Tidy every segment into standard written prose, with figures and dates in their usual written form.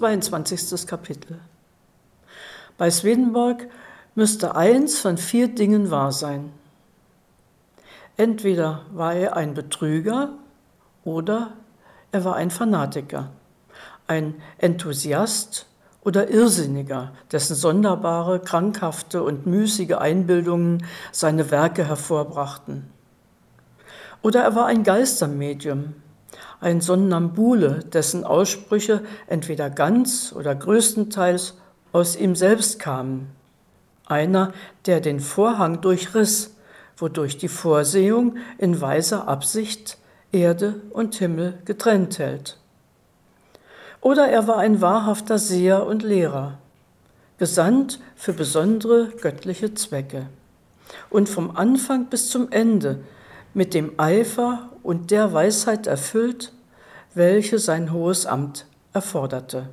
22. Kapitel. Bei Swedenborg müsste eins von 4 Dingen wahr sein. Entweder war er ein Betrüger oder er war ein Fanatiker, ein Enthusiast oder Irrsinniger, dessen sonderbare, krankhafte und müßige Einbildungen seine Werke hervorbrachten. Oder er war ein Geistermedium, ein Sonnambule, dessen Aussprüche entweder ganz oder größtenteils aus ihm selbst kamen. Einer, der den Vorhang durchriss, wodurch die Vorsehung in weiser Absicht Erde und Himmel getrennt hält. Oder er war ein wahrhafter Seher und Lehrer, gesandt für besondere göttliche Zwecke und vom Anfang bis zum Ende mit dem Eifer und der Weisheit erfüllt, welche sein hohes Amt erforderte.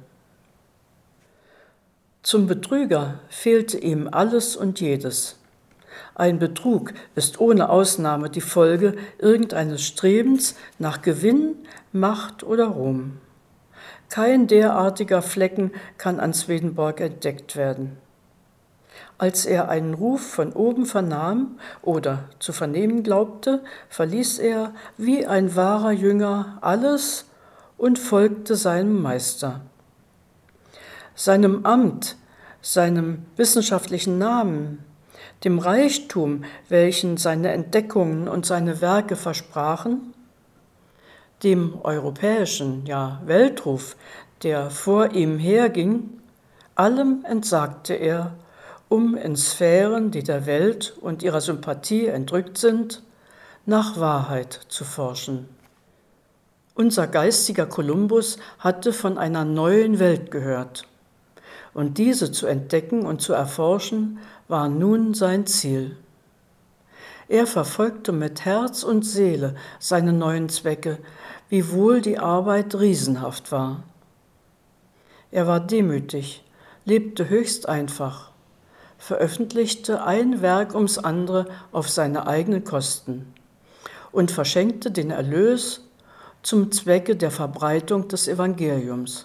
Zum Betrüger fehlte ihm alles und jedes. Ein Betrug ist ohne Ausnahme die Folge irgendeines Strebens nach Gewinn, Macht oder Ruhm. Kein derartiger Flecken kann an Swedenborg entdeckt werden. Als er einen Ruf von oben vernahm oder zu vernehmen glaubte, verließ er wie ein wahrer Jünger alles und folgte seinem Meister. Seinem Amt, seinem wissenschaftlichen Namen, dem Reichtum, welchen seine Entdeckungen und seine Werke versprachen, dem europäischen, ja Weltruf, der vor ihm herging, allem entsagte er, um in Sphären, die der Welt und ihrer Sympathie entrückt sind, nach Wahrheit zu forschen. Unser geistiger Kolumbus hatte von einer neuen Welt gehört, und diese zu entdecken und zu erforschen, war nun sein Ziel. Er verfolgte mit Herz und Seele seine neuen Zwecke, wiewohl die Arbeit riesenhaft war. Er war demütig, lebte höchst einfach, veröffentlichte ein Werk ums andere auf seine eigenen Kosten und verschenkte den Erlös zum Zwecke der Verbreitung des Evangeliums.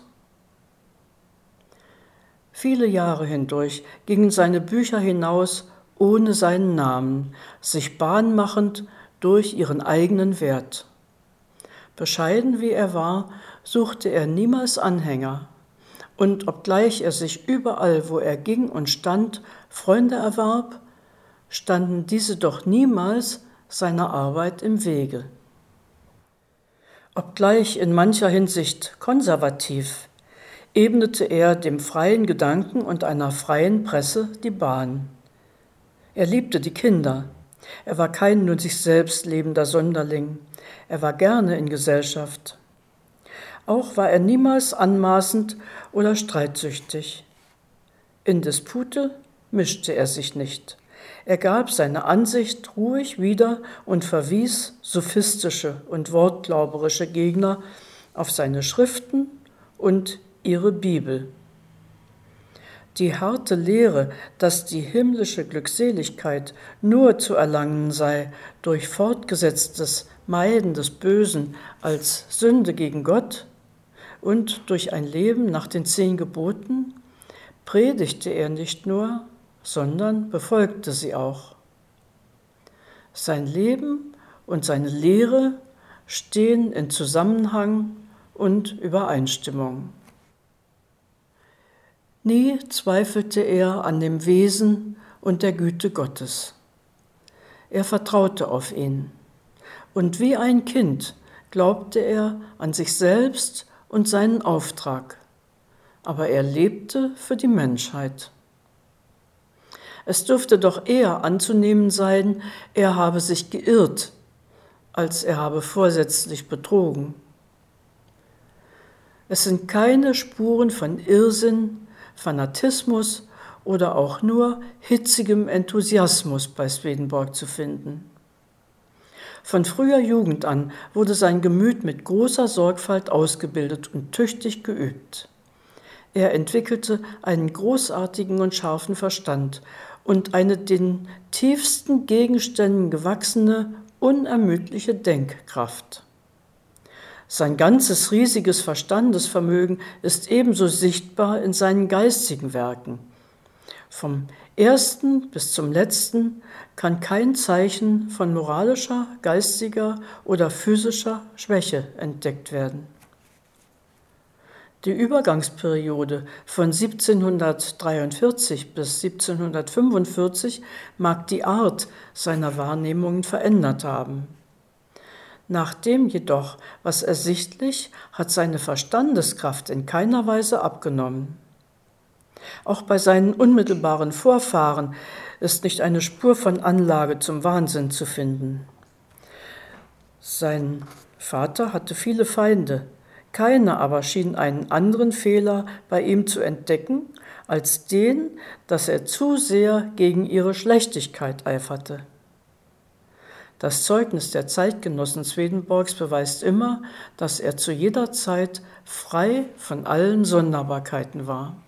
Viele Jahre hindurch gingen seine Bücher hinaus ohne seinen Namen, sich Bahn machend durch ihren eigenen Wert. Bescheiden wie er war, suchte er niemals Anhänger, und obgleich er sich überall, wo er ging und stand, Freunde erwarb, standen diese doch niemals seiner Arbeit im Wege. Obgleich in mancher Hinsicht konservativ, ebnete er dem freien Gedanken und einer freien Presse die Bahn. Er liebte die Kinder. Er war kein nur sich selbst lebender Sonderling. Er war gerne in Gesellschaft. Auch war er niemals anmaßend oder streitsüchtig. In Dispute mischte er sich nicht. Er gab seine Ansicht ruhig wieder und verwies sophistische und wortglauberische Gegner auf seine Schriften und ihre Bibel. Die harte Lehre, dass die himmlische Glückseligkeit nur zu erlangen sei durch fortgesetztes Meiden des Bösen als Sünde gegen Gott und durch ein Leben nach den 10 Geboten, predigte er nicht nur, sondern befolgte sie auch. Sein Leben und seine Lehre stehen in Zusammenhang und Übereinstimmung. Nie zweifelte er an dem Wesen und der Güte Gottes. Er vertraute auf ihn, und wie ein Kind glaubte er an sich selbst und seinen Auftrag, aber er lebte für die Menschheit. Es dürfte doch eher anzunehmen sein, er habe sich geirrt, als er habe vorsätzlich betrogen. Es sind keine Spuren von Irrsinn, Fanatismus oder auch nur hitzigem Enthusiasmus bei Swedenborg zu finden. Von früher Jugend an wurde sein Gemüt mit großer Sorgfalt ausgebildet und tüchtig geübt. Er entwickelte einen großartigen und scharfen Verstand und eine den tiefsten Gegenständen gewachsene, unermüdliche Denkkraft. Sein ganzes riesiges Verstandesvermögen ist ebenso sichtbar in seinen geistigen Werken. Vom ersten bis zum letzten kann kein Zeichen von moralischer, geistiger oder physischer Schwäche entdeckt werden. Die Übergangsperiode von 1743 bis 1745 mag die Art seiner Wahrnehmungen verändert haben. Nach dem jedoch, was ersichtlich, hat seine Verstandeskraft in keiner Weise abgenommen. Auch bei seinen unmittelbaren Vorfahren ist nicht eine Spur von Anlage zum Wahnsinn zu finden. Sein Vater hatte viele Feinde, keiner aber schien einen anderen Fehler bei ihm zu entdecken, als den, dass er zu sehr gegen ihre Schlechtigkeit eiferte. Das Zeugnis der Zeitgenossen Swedenborgs beweist immer, dass er zu jeder Zeit frei von allen Sonderbarkeiten war.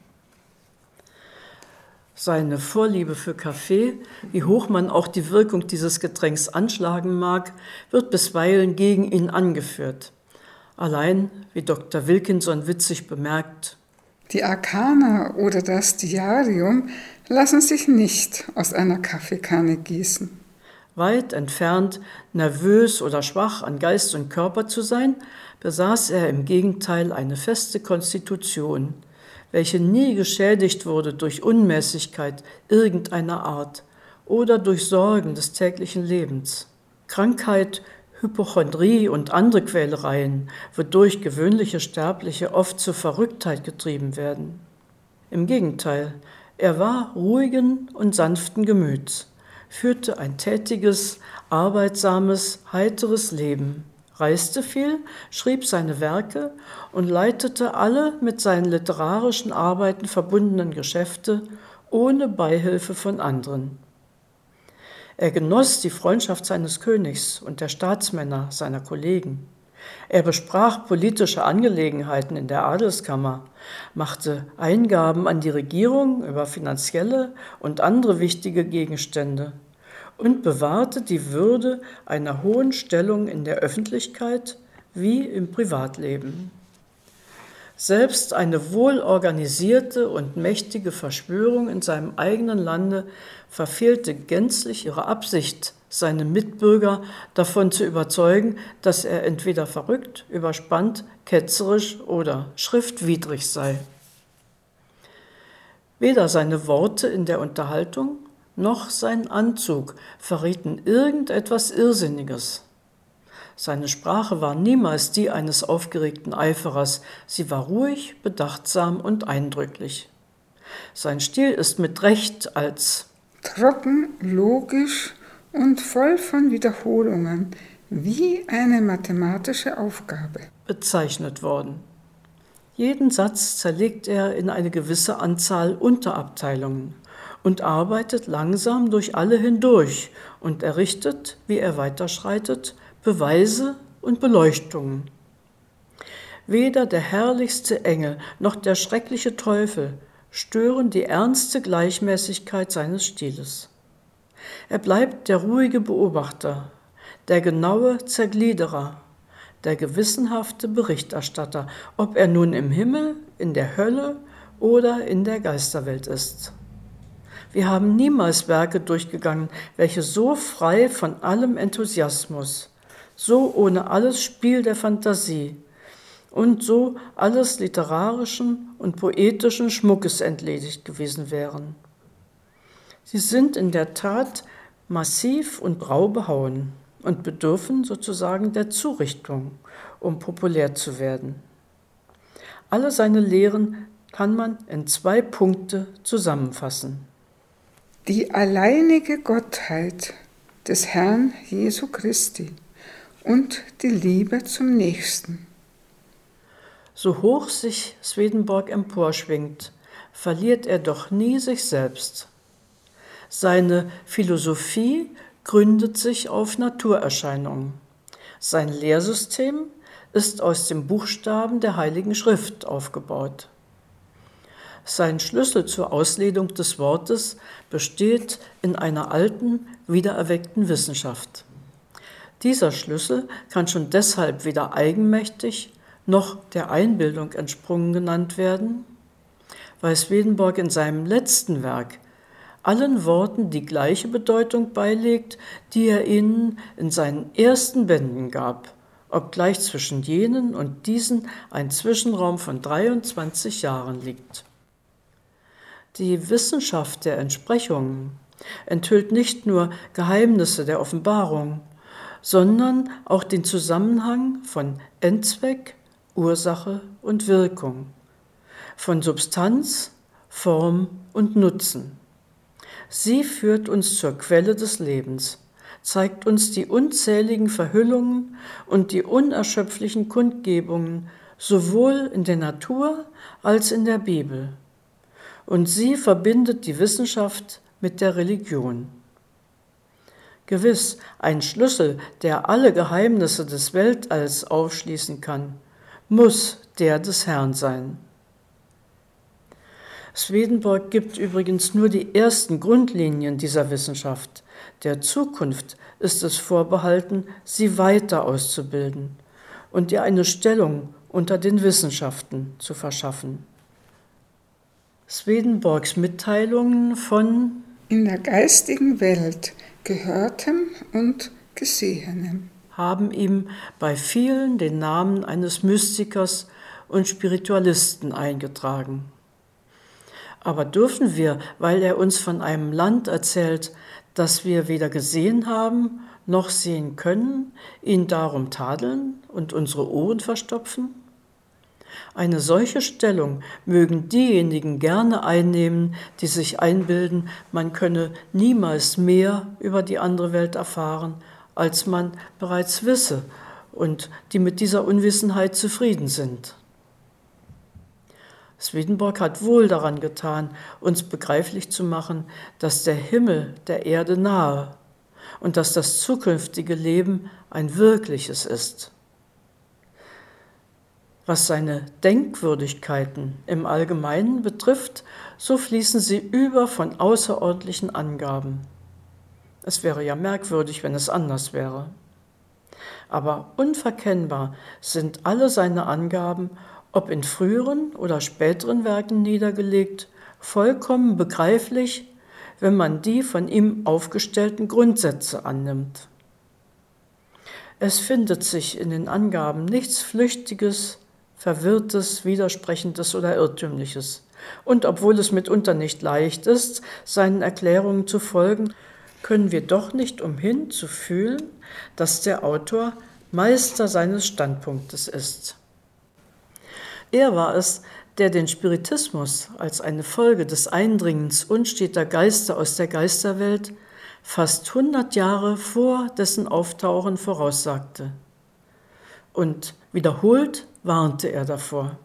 Seine Vorliebe für Kaffee, wie hoch man auch die Wirkung dieses Getränks anschlagen mag, wird bisweilen gegen ihn angeführt. Allein, wie Dr. Wilkinson witzig bemerkt, die Arkana oder das Diarium lassen sich nicht aus einer Kaffeekanne gießen. Weit entfernt, nervös oder schwach an Geist und Körper zu sein, besaß er im Gegenteil eine feste Konstitution, welche nie geschädigt wurde durch Unmäßigkeit irgendeiner Art oder durch Sorgen des täglichen Lebens. Krankheit, Hypochondrie und andere Quälereien, wodurch gewöhnliche Sterbliche oft zur Verrücktheit getrieben werden. Im Gegenteil, er war ruhigen und sanften Gemüts, führte ein tätiges, arbeitsames, heiteres Leben, reiste viel, schrieb seine Werke und leitete alle mit seinen literarischen Arbeiten verbundenen Geschäfte ohne Beihilfe von anderen. Er genoss die Freundschaft seines Königs und der Staatsmänner, seiner Kollegen. Er besprach politische Angelegenheiten in der Adelskammer, machte Eingaben an die Regierung über finanzielle und andere wichtige Gegenstände und bewahrte die Würde einer hohen Stellung in der Öffentlichkeit wie im Privatleben. Selbst eine wohlorganisierte und mächtige Verschwörung in seinem eigenen Lande verfehlte gänzlich ihre Absicht, seine Mitbürger davon zu überzeugen, dass er entweder verrückt, überspannt, ketzerisch oder schriftwidrig sei. Weder seine Worte in der Unterhaltung noch sein Anzug verrieten irgendetwas Irrsinniges. Seine Sprache war niemals die eines aufgeregten Eiferers, sie war ruhig, bedachtsam und eindrücklich. Sein Stil ist mit Recht als trocken, logisch und voll von Wiederholungen, wie eine mathematische Aufgabe bezeichnet worden. Jeden Satz zerlegt er in eine gewisse Anzahl Unterabteilungen und arbeitet langsam durch alle hindurch und errichtet, wie er weiterschreitet, Beweise und Beleuchtungen. Weder der herrlichste Engel noch der schreckliche Teufel stören die ernste Gleichmäßigkeit seines Stiles. Er bleibt der ruhige Beobachter, der genaue Zergliederer, der gewissenhafte Berichterstatter, ob er nun im Himmel, in der Hölle oder in der Geisterwelt ist. Wir haben niemals Werke durchgegangen, welche so frei von allem Enthusiasmus, so ohne alles Spiel der Fantasie und so alles literarischen und poetischen Schmuckes entledigt gewesen wären. Sie sind in der Tat massiv und rau behauen und bedürfen sozusagen der Zurichtung, um populär zu werden. Alle seine Lehren kann man in 2 Punkte zusammenfassen. Die alleinige Gottheit des Herrn Jesu Christi und die Liebe zum Nächsten. So hoch sich Swedenborg emporschwingt, verliert er doch nie sich selbst. Seine Philosophie gründet sich auf Naturerscheinungen. Sein Lehrsystem ist aus den Buchstaben der Heiligen Schrift aufgebaut. Sein Schlüssel zur Auslegung des Wortes besteht in einer alten, wiedererweckten Wissenschaft. Dieser Schlüssel kann schon deshalb weder eigenmächtig noch der Einbildung entsprungen genannt werden, weil Swedenborg in seinem letzten Werk allen Worten die gleiche Bedeutung beilegt, die er ihnen in seinen ersten Bänden gab, obgleich zwischen jenen und diesen ein Zwischenraum von 23 Jahren liegt. Die Wissenschaft der Entsprechungen enthüllt nicht nur Geheimnisse der Offenbarung, sondern auch den Zusammenhang von Endzweck, Ursache und Wirkung, von Substanz, Form und Nutzen. Sie führt uns zur Quelle des Lebens, zeigt uns die unzähligen Verhüllungen und die unerschöpflichen Kundgebungen sowohl in der Natur als in der Bibel. Und sie verbindet die Wissenschaft mit der Religion. Gewiss, ein Schlüssel, der alle Geheimnisse des Weltalls aufschließen kann, muss der des Herrn sein. Swedenborg gibt übrigens nur die ersten Grundlinien dieser Wissenschaft. Der Zukunft ist es vorbehalten, sie weiter auszubilden und ihr eine Stellung unter den Wissenschaften zu verschaffen. Swedenborgs Mitteilungen von in der geistigen Welt Gehörtem und Gesehenem haben ihm bei vielen den Namen eines Mystikers und Spiritualisten eingetragen. Aber dürfen wir, weil er uns von einem Land erzählt, das wir weder gesehen haben noch sehen können, ihn darum tadeln und unsere Ohren verstopfen? Eine solche Stellung mögen diejenigen gerne einnehmen, die sich einbilden, man könne niemals mehr über die andere Welt erfahren, als man bereits wisse, und die mit dieser Unwissenheit zufrieden sind. Swedenborg hat wohl daran getan, uns begreiflich zu machen, dass der Himmel der Erde nahe und dass das zukünftige Leben ein wirkliches ist. Was seine Denkwürdigkeiten im Allgemeinen betrifft, so fließen sie über von außerordentlichen Angaben. Es wäre ja merkwürdig, wenn es anders wäre. Aber unverkennbar sind alle seine Angaben, ob in früheren oder späteren Werken niedergelegt, vollkommen begreiflich, wenn man die von ihm aufgestellten Grundsätze annimmt. Es findet sich in den Angaben nichts Flüchtiges, Verwirrtes, Widersprechendes oder Irrtümliches. Und obwohl es mitunter nicht leicht ist, seinen Erklärungen zu folgen, können wir doch nicht umhin zu fühlen, dass der Autor Meister seines Standpunktes ist. Er war es, der den Spiritismus als eine Folge des Eindringens unsteter Geister aus der Geisterwelt fast 100 Jahre vor dessen Auftauchen voraussagte. Und wiederholt warnte er davor.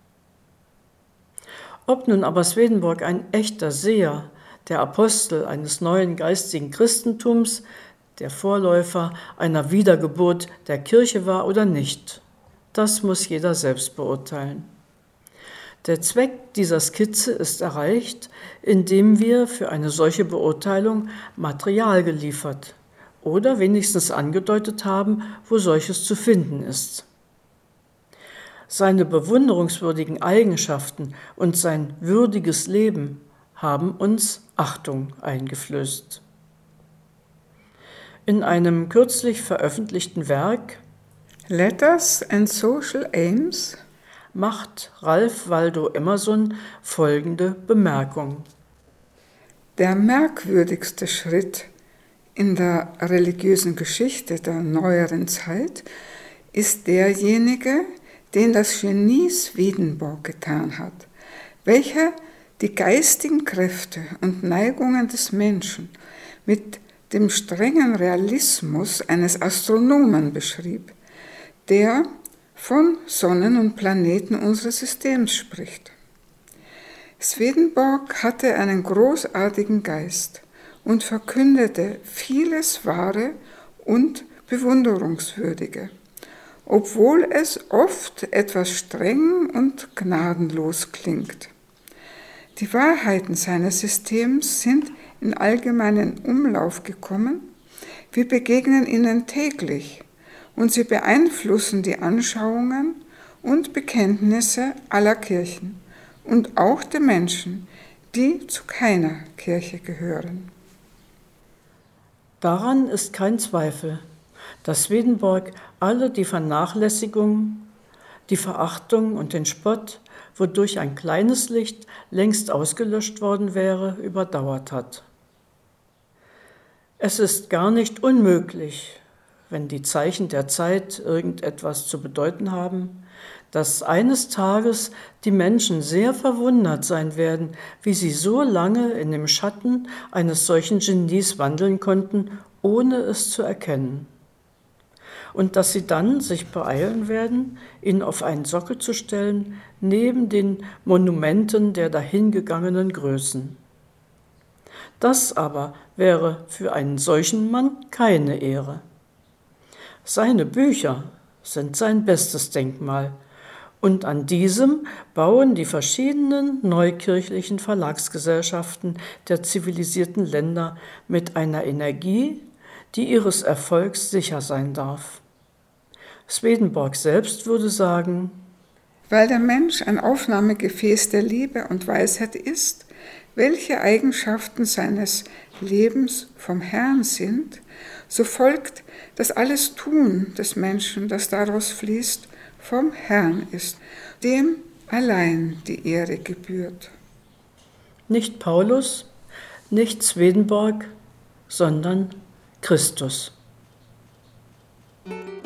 Ob nun aber Swedenborg ein echter Seher, der Apostel eines neuen geistigen Christentums, der Vorläufer einer Wiedergeburt der Kirche war oder nicht, das muss jeder selbst beurteilen. Der Zweck dieser Skizze ist erreicht, indem wir für eine solche Beurteilung Material geliefert oder wenigstens angedeutet haben, wo solches zu finden ist. Seine bewunderungswürdigen Eigenschaften und sein würdiges Leben haben uns Achtung eingeflößt. In einem kürzlich veröffentlichten Werk Letters and Social Aims macht Ralph Waldo Emerson folgende Bemerkung. Der merkwürdigste Schritt in der religiösen Geschichte der neueren Zeit ist derjenige, den das Genie Swedenborg getan hat, welcher die geistigen Kräfte und Neigungen des Menschen mit dem strengen Realismus eines Astronomen beschrieb, der von Sonnen und Planeten unseres Systems spricht. Swedenborg hatte einen großartigen Geist und verkündete vieles Wahre und Bewunderungswürdige, obwohl es oft etwas streng und gnadenlos klingt. Die Wahrheiten seines Systems sind in allgemeinen Umlauf gekommen, Wir begegnen ihnen täglich und sie beeinflussen die Anschauungen und Bekenntnisse aller Kirchen und auch der Menschen, die zu keiner Kirche gehören. Daran ist kein Zweifel, dass Swedenborg alle die Vernachlässigung, die Verachtung und den Spott, wodurch ein kleines Licht längst ausgelöscht worden wäre, überdauert hat. Es ist gar nicht unmöglich, wenn die Zeichen der Zeit irgendetwas zu bedeuten haben, dass eines Tages die Menschen sehr verwundert sein werden, wie sie so lange in dem Schatten eines solchen Genies wandeln konnten, ohne es zu erkennen. Und dass sie dann sich beeilen werden, ihn auf einen Sockel zu stellen, neben den Monumenten der dahingegangenen Größen. Das aber wäre für einen solchen Mann keine Ehre. Seine Bücher sind sein bestes Denkmal, und an diesem bauen die verschiedenen neukirchlichen Verlagsgesellschaften der zivilisierten Länder mit einer Energie, die ihres Erfolgs sicher sein darf. Swedenborg selbst würde sagen: Weil der Mensch ein Aufnahmegefäß der Liebe und Weisheit ist, welche Eigenschaften seines Lebens vom Herrn sind, so folgt, dass alles Tun des Menschen, das daraus fließt, vom Herrn ist, dem allein die Ehre gebührt. Nicht Paulus, nicht Swedenborg, sondern Christus.